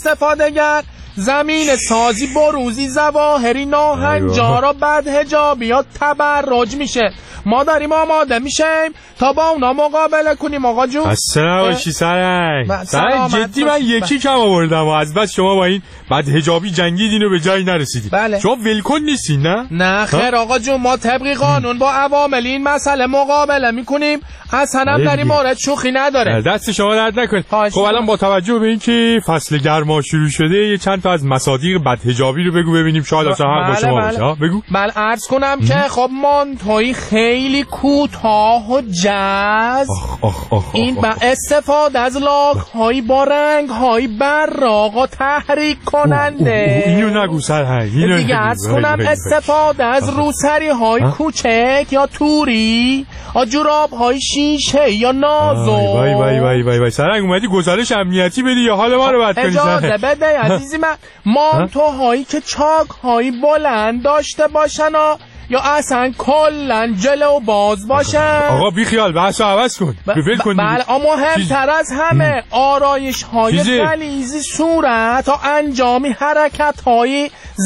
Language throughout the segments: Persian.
استفادهگر زمین سازی بروزی زواهری ناهنجارا بعد حجابیات تبرج میشه. ما داریم آماده میشیم تا با اونا مقابله کنیم. آقا جون اصلا باشی سرنگ جدی من یکی کم آوردم و از بس شما با این بعد حجابی جنگیدین و به جایی نرسیدین. بله. شما ولکن نیستین نه؟ نه خیر آقا جون، ما طبق قانون با عوامل این مسئله مقابله میکنیم. اصلا هم در این مورد شوخی نداره. دست شما درد نکنه. خب الان با توجه به اینکه فصل گرما شروع شده یه چند تا از مصادیق بدحجابی رو بگو ببینیم شاید اصلا حق با شما باشه. بگو. بله عرض کنم که خب مانتوی خیلی کوتاه و جذب این با استفاده از لاک‌های با رنگ‌های براق و تحریک کننده. اینو نگو سرهنگ. اینو دیگه عرض کنم استفاده از روسری‌های کوچک یا توری، جوراب‌های شیشه یا نازو. وای سرنگ اومدی گزارش امنیتی بدی یا حال ما رو بد کنی؟ اجازه بده عزیزی من. مانتوهایی که چاک‌های بلند داشته باشن یا اصلا کلن جلو باز باشن. آقا بی خیال بحثو عوض کن. بفیل کن. بله اما مهمتر از همه آرایش های غلیظ صورت تا انجامی حرکت های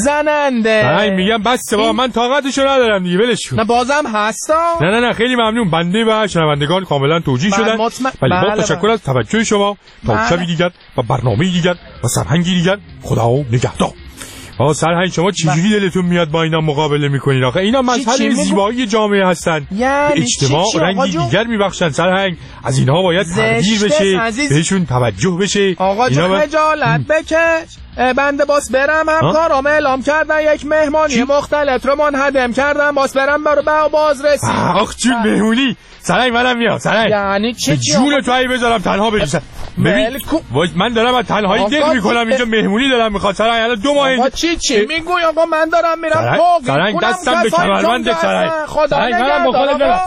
زننده. میگم بس با من طاقتشو ندارم دیگه ولش کن. نه بازم هستا؟ نه خیلی ممنون. بنده و شنوندگان کاملا توجیه شدن. ولی با تشکر از توجه شما. تا شبی دیگر و برنامه‌ای دیگر و سرهنگی دیگر. خدا نگهدار. آقا سرهنگ شما چجوری دلتون میاد با اینا مقابله میکنین؟ آخه اینا مظهر زیبایی جامعه هستن. یعنی اجتماع رنگی دیگر میبخشن. سرهنگ از اینها باید تغییر بشه، بهشون توجه بشه. آقا جون خجالت بکش. بنده باس برم همکارام اعلام کردن یک مهمانی مختلط رو منهدم کردن. باس برم برو باز رسید. آخ چون مهمونی سرهنگ منم میام. سرهنگ یعنی چی؟ جون تو ای بذارم تنها بریسم. ببین من دارم از تنهایی دق میکنم اینجا مهمونی دارم میخواد. سرهنگ الان 2 ماه اینجا چی میگوی؟ آقا من دارم میرم سرهنگ دستم به کمربند سرهنگ. خدا نگهدار.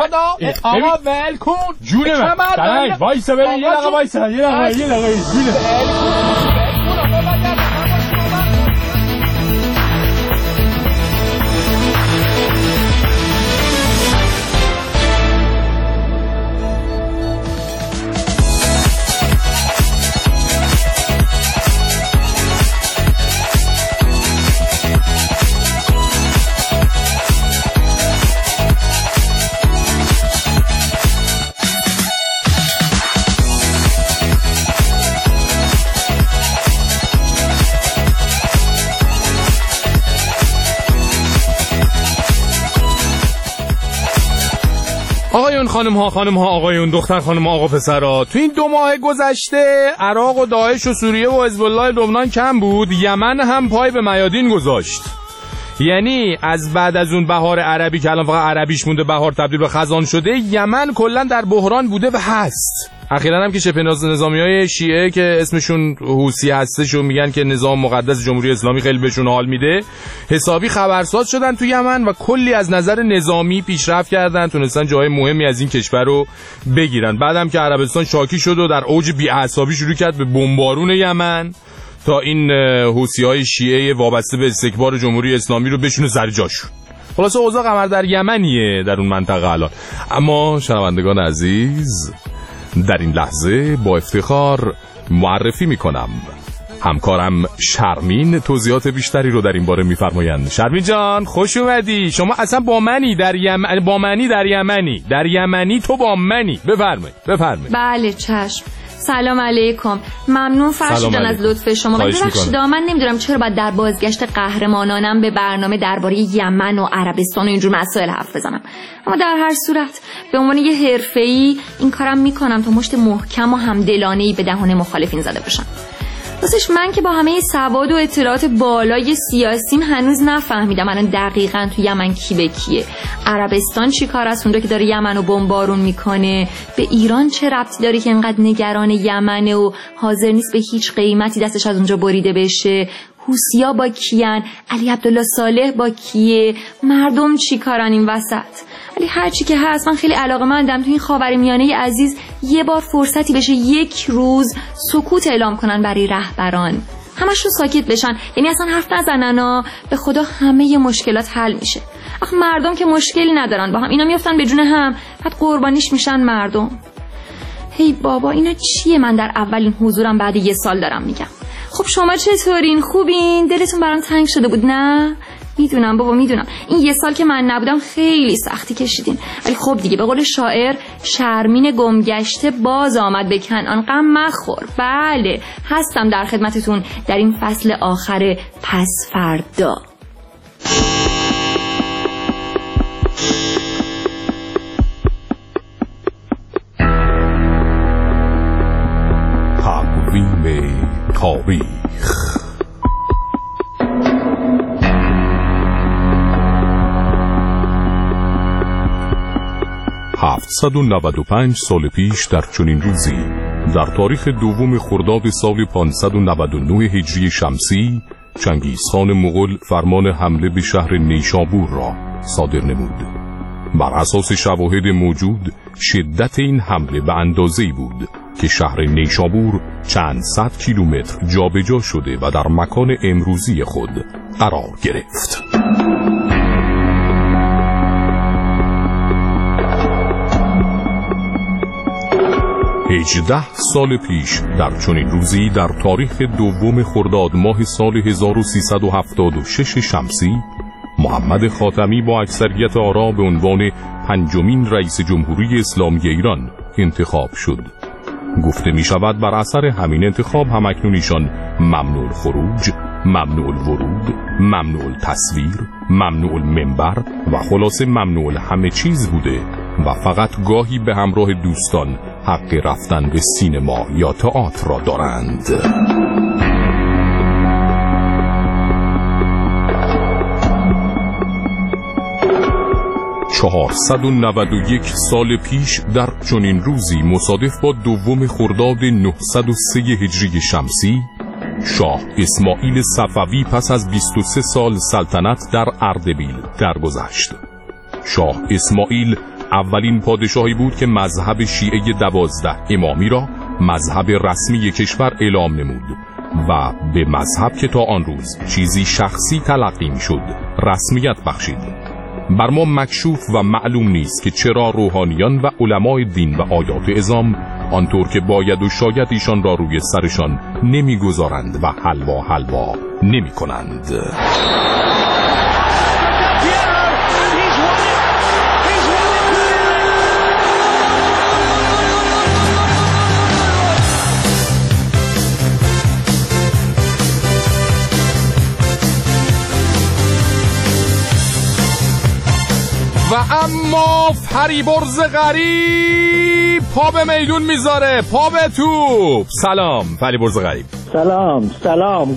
آقا ول کن جون من. سرهنگ وایسا ببین یه دقیقه وایسا یه دقیقه آقایون خانم ها آقایون دختر خانم آقا پسرا، تو این 2 ماه گذشته عراق و داعش و سوریه و حزب الله لبنان کم بود، یمن هم پای به میادین گذاشت. یعنی از بعد از اون بهار عربی که الان فقط عربیش مونده، بهار تبدیل به خزان شده، یمن کلا در بحران بوده و هست. اخیراً هم که شبه نظامیای شیعه که اسمشون حوثی هستش و میگن که نظام مقدس جمهوری اسلامی خیلی بهشون حال میده، حسابی خبرساز شدن تو یمن و کلی از نظر نظامی پیشرفت کردن، تونستن جای مهمی از این کشور رو بگیرن. بعدم که عربستان شاکی شد و در اوج بی‌اعصابی شروع کرد به بمبارون یمن تا این حوثی‌های شیعه وابسته به استکبار جمهوری اسلامی رو بشونه سر جاشون. خلاصه اوضاع قمر در یمنیه در اون منطقه الان. اما شنوندگان عزیز، در این لحظه با افتخار معرفی میکنم همکارم شرمین توضیحات بیشتری رو در این باره میفرمایند. شرمین جان خوش اومدی. شما اصلا با منی در یمنی تو با منی. بفرمایید. بله چشم. سلام علیکم. ممنون فرشید جان از لطف شما. ببخشید من نمیدونم چرا باید در بازگشت قهرمانانم به برنامه درباره یمن و عربستان و اینجور مسائل حرف بزنم، اما در هر صورت به عنوان یه حرفه‌ای این کارم میکنم تا مشت محکم و همدلانه‌ای به دهان مخالفین زده باشم. راستش من که با همه سواد و اطلاعات بالای سیاسیم هنوز نفهمیدم الان دقیقاً تو یمن کی به کیه، عربستان چی کار است اونجا که داره یمن رو بمبارون میکنه، به ایران چه ربطی داره که انقدر نگران یمنه و حاضر نیست به هیچ قیمتی دستش از اونجا بریده بشه، حوثی‌ها با کیان، علی عبدالله صالح با کیه، مردم چی کارن این وسط. ولی هر چی که هست من خیلی علاقه‌مندم تو این خاورمیانه عزیز یه بار فرصتی بشه 1 روز سکوت اعلام کنن برای رهبران، همشون ساکت بشن، یعنی اصلا حرف نزنن، به خدا همه مشکلات حل میشه. آخه مردم که مشکلی ندارن با هم، اینا میافتن به جون هم، بعد قربانیش میشن مردم. هی بابا اینا چیه من در اولین حضورم بعد 1 سال دارم میگم. خب شما چطورین؟ خوبین؟ دلتون برام تنگ شده بود نه؟ میدونم بابا میدونم این یه سال که من نبودم خیلی سختی کشیدین، ولی خب دیگه به قول شاعر شرمین گمگشته باز آمد به کنعان، غم مخور. بله هستم در خدمتتون در این فصل آخر پس فردا. تقویم تاریخ 795 سال پیش در چنین روزی در تاریخ دوم خرداد سال 599 هجری شمسی چنگیزخان مغول فرمان حمله به شهر نیشابور را صادر نمود. بر اساس شواهد موجود شدت این حمله به اندازه‌ای بود که شهر نیشابور چند صد کیلومتر جابجا شده و در مکان امروزی خود قرار گرفت. هجده سال پیش در چنین روزی در تاریخ دوم خرداد ماه سال 1376 شمسی محمد خاتمی با اکثریت آرا به عنوان پنجمین رئیس جمهوری اسلامی ایران انتخاب شد. گفته می شود بر اثر همین انتخاب همکنون ایشان ممنوع الخروج، ممنوع الورود، ممنوع التصویر، ممنوع المنبر و خلاصه ممنوع همه چیز بوده و فقط گاهی به همراه دوستان حق رفتن به سینما یا تئاتر را دارند. 491 سال پیش در چنین روزی مصادف با دوم خرداد 903 هجری شمسی شاه اسماعیل صفوی پس از 23 سال سلطنت در اردبیل درگذشت. شاه اسماعیل اولین پادشاهی بود که مذهب شیعه 12 امامی را مذهب رسمی کشور اعلام نمود و به مذهب که تا آن روز چیزی شخصی تلقی می‌شد رسمیت بخشید. بر ما مکشوف و معلوم نیست که چرا روحانیان و علمای دین و آیات اعظام آنطور که باید و شاید ایشان را روی سرشان نمیگذارند و حلوا نمی کنند. و اما فریبرز غریب پا به میدون میذاره، پا به توپ. سلام فریبرز غریب. سلام.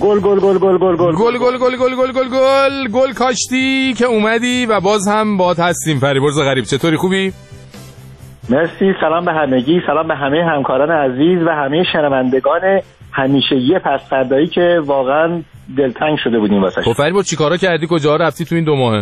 گل کاشتی که اومدی و باز هم باهات هستیم. فریبرز غریب چطوری، خوبی؟ مرسی. سلام به همگی، سلام به همه همکاران عزیز و همه شنوندگان همیشگی پس فردایی که واقعا دلتنگ شده بودیم واسش. خب فریبرز چیکارا کردی، کجا رفتی تو این 2 ماه؟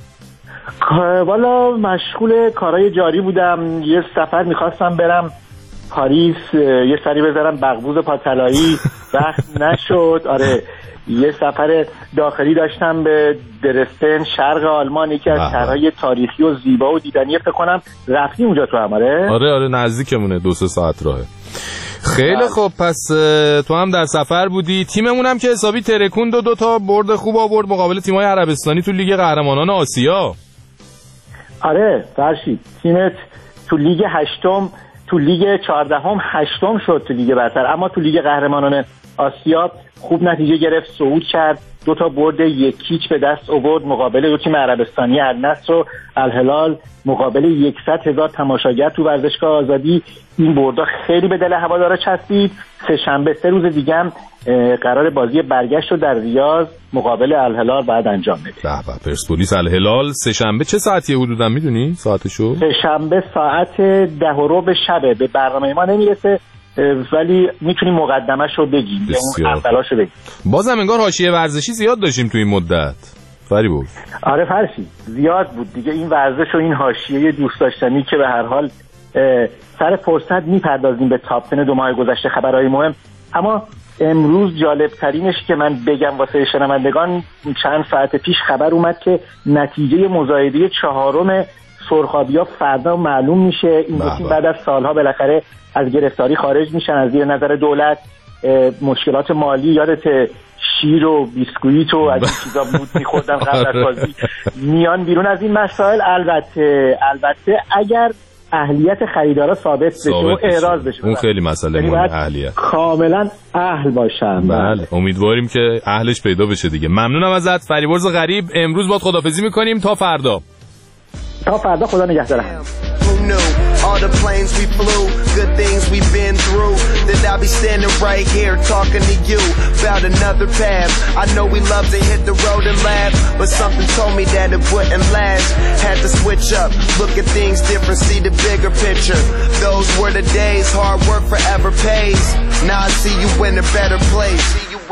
والا مشغول کارهای جاری بودم. یه سفر میخواستم برم پاریس، یه سری بذارم بغبوز پاتلایی، وقت نشد. آره یه سفر داخلی داشتم به درستن شرق آلمان، یکی از شهرهای تاریخی و زیبا و دیدنی. فکر کنم رفتی اونجا تو هم؟ آره نزدیکمونه، 2-3 ساعت راهه. خیلی خوب، پس تو هم در سفر بودی. تیممون هم که حسابی ترکوند و 2 تا برد خوب آورد مقابل تیم‌های عربستانی تو لیگ قهرمانان آسیا. آره فرشید، تیمت تو لیگ 8م، تو لیگ 14م 8م شد تو لیگ برتر، اما تو لیگ قهرمانان آسیا خوب نتیجه گرفت، صعود کرد. 2 تا برد 1-0 به دست آورد مقابل 2 تیم عربستانی، النصر و الهلال، مقابل 100,000 تماشاگر تو ورزشگاه آزادی. این بردا خیلی به دل هوادارا چسبید. سه‌شنبه 3 روز دیگه هم قرار بازی برگشت رو در ریاض مقابل الهلال بعد انجام بده. به پرسپولیس الهلال سه‌شنبه چه ساعتیه حدودا میدونی ساعتشو؟ سه‌شنبه ساعت 10:15 شب. به برنامه ما نمیرسه ولی میتونیم مقدمش رو بگیم، اون اولاشو بگیم. بازم انگار حاشیه ورزشی زیاد داشتیم تو این مدت فریبرز. آره فرشی زیاد بود دیگه این ورزش و این حاشیه دوست داشتنی که به هر حال سر فرصت میپردازیم به تاپ 10 2 ماه گذشته خبرهای مهم. اما امروز جالب ترینش که من بگم واسه شنوندگان، چند ساعت پیش خبر اومد که نتیجه مصاحبه 4م سرخابی‌ها فردا معلوم میشه. این دو تیم بعد از سالها بالاخره از گرفتاری خارج میشن از زیر نظر دولت. مشکلات مالی، یادت شیر و بیسکویت و از این چیزا بود میخوردن قبل از بازی، میان بیرون از این مسائل. البته اگر اهلیت خریدارا ثابت بشه و اعراض بشه، اون خیلی مسئله مهمه، اهلیت کاملا اهل باشن. بله امیدواریم که اهلش پیدا بشه دیگه. ممنونم ازت فریبرز غریب، امروز باید خداحافظی میکنیم تا فردا. خدا نگهدار. All the planes we flew, good things we've been through, that I'll be standing right here talking to you about another path. I know we love to hit the road and laugh, but something told me that it wouldn't last. Had to switch up, look at things different, see the bigger picture. Those were the days, hard work forever pays. Now I see you in a better place.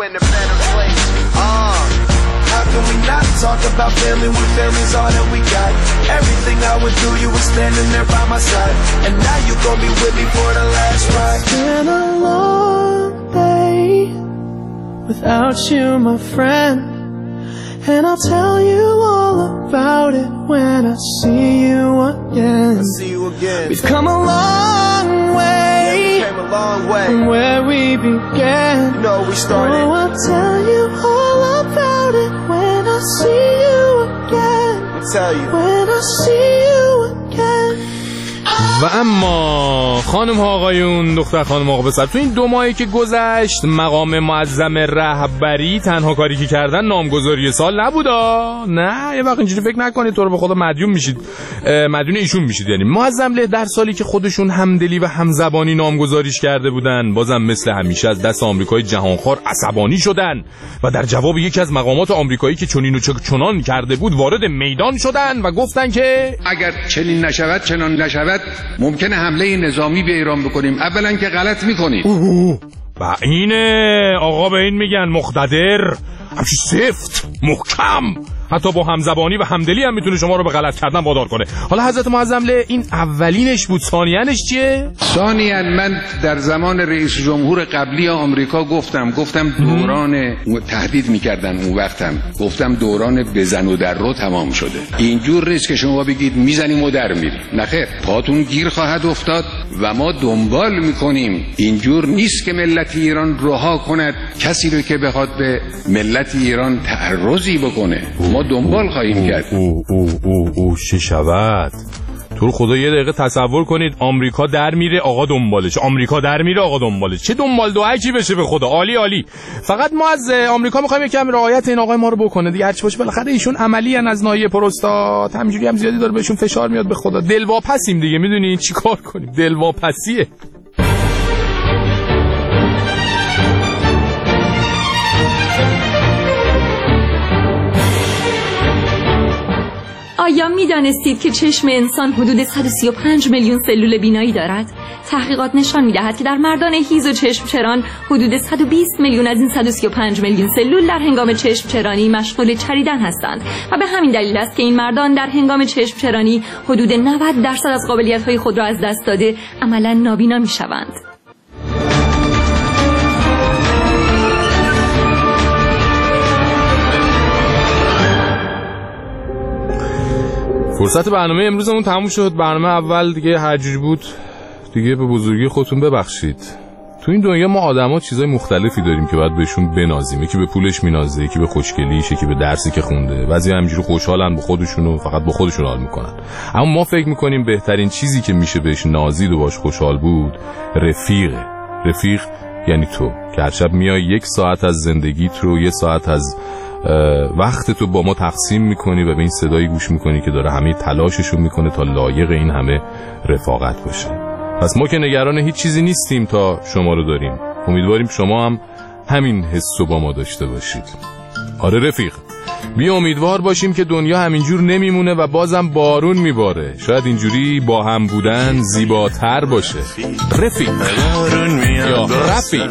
How can we not talk about family when family's all that we got? Everything I went through, you were standing there by my side, and now you gon' be with me for the last ride. It's been a long day without you, my friend, and I'll tell you all about it when I see you again. We've come a long way, from where we began. You know we started. Oh, I'll tell you all about it when I see you again. When I see you again. و اما خانم ها آقایون، دختر خانم آقا پسر، تو این 2 ماهی که گذشت مقام معظم رهبری تنها کاری که کردن نامگذاری سال نبودا. نه یه وقت اینجوری فکر نکنید تو رو به خدا مدیون میشید، مدیون ایشون میشید. یعنی معظم له در سالی که خودشون همدلی و همزبانی نامگذاریش کرده بودن، بازم مثل همیشه از دست آمریکای جهانخوار عصبانی شدن و در جواب یکی از مقامات آمریکایی که چنین و چنان کرده بود وارد میدان شدن و گفتن که اگر چنین نشود چنان نشود ممکنه حمله نظامی به ایران بکنیم. اولا که غلط میکنید. و اینه آقا به این میگن مقتدر، همچی سفت محکم، حتی با همزبانی و همدلی هم میتونه شما رو به غلط کردن وادار کنه. حالا حضرت معظم له این اولینش بود، ثانیانش چیه؟ ثانیاً من در زمان رئیس جمهور قبلی آمریکا گفتم دوران تهدید میکردن، اون وقتم گفتم دوران بزن و در رو تمام شده. اینجور نیست که شما بگید میزنیم و در میریم، نخیر، پاتون گیر خواهد افتاد و ما دنبال میکنیم. اینجور نیست که ملت ایران رها کند کسی رو که بخواد به ملت ایران تعرضی بکنه. ما دنبال خواهیم کرد. چه شود؟ تو رو خدا یه دقیقه تصور کنید آمریکا در میره آقا دنبالش، آمریکا در میره آقا دنبالش. چه دنبال دوکی بشه به خدا. عالی. فقط ما از آمریکا میخوایم یکم رعایت این آقای ما رو بکنه دیگه، هرچی باشه بالاخره ایشون عملی ان از ناحیه پروستات، همینجوری هم زیادی داره بهشون فشار میاد. به خدا دلواپسیم دیگه، میدونی چیکار کنیم، دلواپسیه. آیا می‌دانستید که چشم انسان حدود 135 میلیون سلول بینایی دارد؟ تحقیقات نشان می‌دهد که در مردان هیز و چشم چران حدود 120 میلیون از این 135 میلیون سلول در هنگام چشم چرانی مشغول چریدن هستند و به همین دلیل است که این مردان در هنگام چشم چرانی حدود 90% از قابلیت‌های خود را از دست داده عملاً نابینا می‌شوند. فرصت برنامه امروزمون تموم شد. برنامه اول دیگه هر جوری بود دیگه به بزرگی خودتون ببخشید. تو این دنیا ما آدما چیزای مختلفی داریم که باید بهشون بنازیم. یکی به پولش مینازه، یکی به خوشگلیش، یکی به درسی که خونده. بعضی همینجوری خوشحالن با خودشون و فقط با خودشون حال میکنن. اما ما فکر میکنیم بهترین چیزی که میشه بهش نازید و باش خوشحال بود رفیقه. رفیق یعنی تو که هر شب میای 1 ساعت از زندگیت رو، 1 ساعت از وقت تو با ما تقسیم میکنی و به این صدایی گوش میکنی که داره همه تلاششو میکنه تا لایق این همه رفاقت باشه. پس ما که نگران هیچ چیزی نیستیم تا شما رو داریم. امیدواریم شما هم همین حسو با ما داشته باشید. آره رفیق، بیا امیدوار باشیم که دنیا همینجور نمیمونه و بازم بارون میباره. شاید اینجوری با هم بودن زیباتر باشه. رفیق یا رفیق،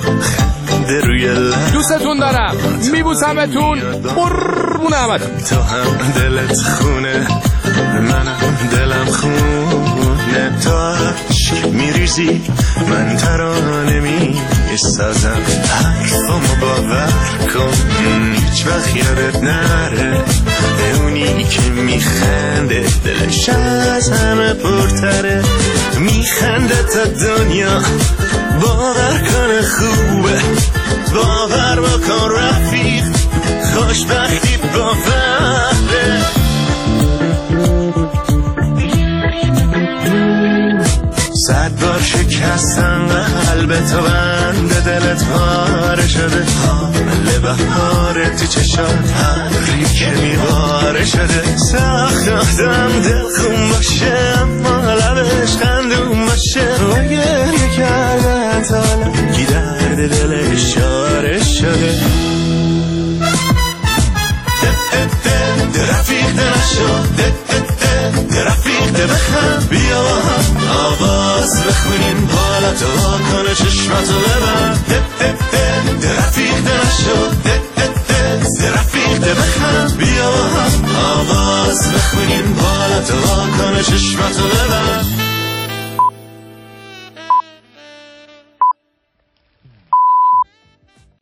دوستتون دارم، میبوسمتون، قربون همتون. تو هم دلت خونه، منم دلم خونه، تو عشق میریزی من ترانه میسازم حرفامو باور کن هیچ وقت یادت نره اونی که میخنده دلش از همه پرتره میخنده تا دنیا باور کنه خوبه باور بکن رفیق خوشبختی باوره صد بار شکستن قلب تو بند دلت پاره شده حمله بهاره تو چشات هری که میواره شده سخت آدم دل خون باشه اما لبش خندون باشه و گریه کردن تا کی درد دلش شاره شده رفیق نشو رفیق بخم بیا با هم آواز بخونیم حالا تو واکنه چشمتو ببند رفیق نشو رفیق بخم بیا با هم آواز بخونیم حالا تو واکنه چشمتو ببند